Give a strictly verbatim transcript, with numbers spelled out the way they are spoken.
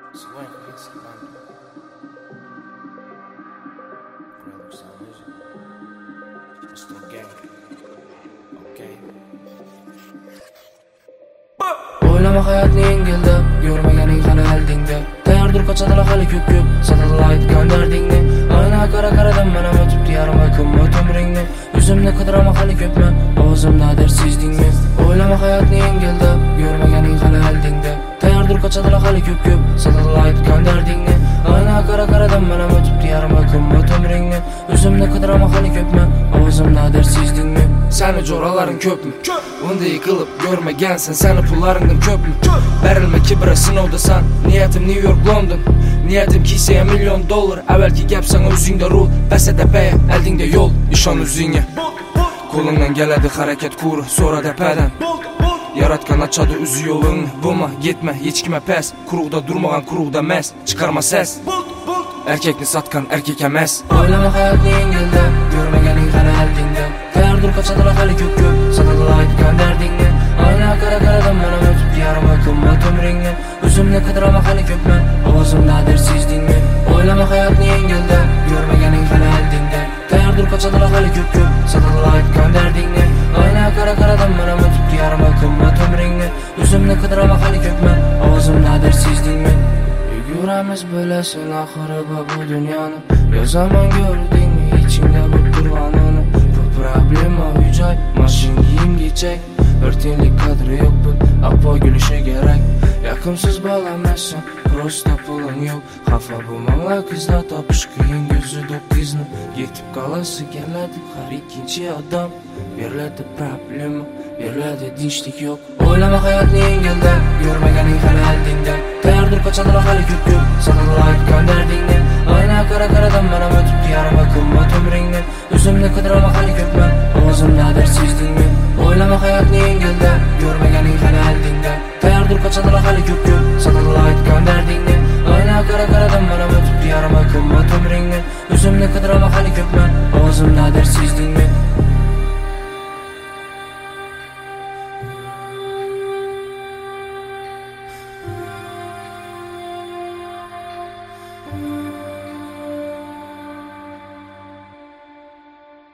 Свой инструмент. Production music. Still gang. Okay. O'ylama hayotni yengil deb, ko'rmaganing hali aldingda. Tayyordir qochadilar hali ko'p-ko'p, sadalar aytgan dardingni. Ayna qara-qaradan mana o'tibdi yarim oy kunmat umringni. O'zimni qidiraman hali ko'pmi, ovozimda darsizdingmi? O'ylama hayotni yengil deb, ko'rmaganing hali aldingda. Tayyordir qochadilar hali ko'p-ko'p, sadalar aytgan dardingni. Ayna qara-qaradan mana o'tibdi yarim oy kunmat umringni. O'zimni qidiraman hali ko'pmi, ovozimda darsizdingmi? Seni jo'ralaring ko'pmi? Unday qilib ko'rmagansan, seni pullaringdan ko'pmi? Berilma kibra sinovdasan, niyatim New York London. Niyatim kiseye milyon dollar, avvalki gap sana o'zingda rol, basada paya, eldingda yo'l, ishon o'zingga. Qo'lingdan keladi harakat quri, so'ra dapadan. Yaratgan açadı o'zi yo'lingni, bo'lma, yetma, hech kimga pas, quruqda durmagan quruqda emas, chiqarma ses. Erkekni satgan erkek emas. O'ylama hayotni yengilda, ko'rmaganing hali aldingda. Tayyordir qochadilar hali ko'p-ko'p, sadalar aytgan dardingni. Ayna qara-qaradan mana o'tibdi yarim oy kunmat umringni. O'zimni qidiraman hali ko'pmi, ovozimda darsizdingmi? O'ylama hayotni yengilda, ko'rmaganing hali aldingda. Tayyordir qochadilar hali ko'p-ko'p, sadalar aytgan dardingni. Ayna qara-qaradan mana o'tibdi yarim oy kunmat umringni. O'zimni qidiraman hali ko'pmi, ovozimda darsizdingmi? Yuramiz bilasin oxiri bu dunyoni. Yo zamon ko'rdingmi ichingda bu turg'anini? Bu problema uy-joy, mashin kiyim-kechak. Bir tiyinlik qadri yo'q bu, appo gulishi kerak. Yoqimsiz bo'lamassan, prosta puling yo'q. Xafa bo'lmanglar qizlar, topish qiyin ko'zi do'qqizni. Yetib qolasi keladi har ikkinchi odam. Beriladi problema, beriladi tinchlik yo'q. O'ylama hayotni yengilda, ko'rmaganing hali aldingda. Tayyordir qochadilar hali ko'p-ko'p, sadalar aytgan dardingni. Ayna qara-qaradan mana o'tibdi yarim oy kunmat umringni. O'zimni qidiraman hali ko'pmi, ovozimda darsizdingmi? O'ylama hayotni yengilda, ko'rmaganing hali aldingda. Tayyordir qochadilar hali ko'p-ko'p, sadalar aytgan dardingni. Ayna qara-qaradan mana o'tibdi yarim oy kunmat umringni. O'zimni qidiraman hali ko'pmi, ovozimda darsizdingmi?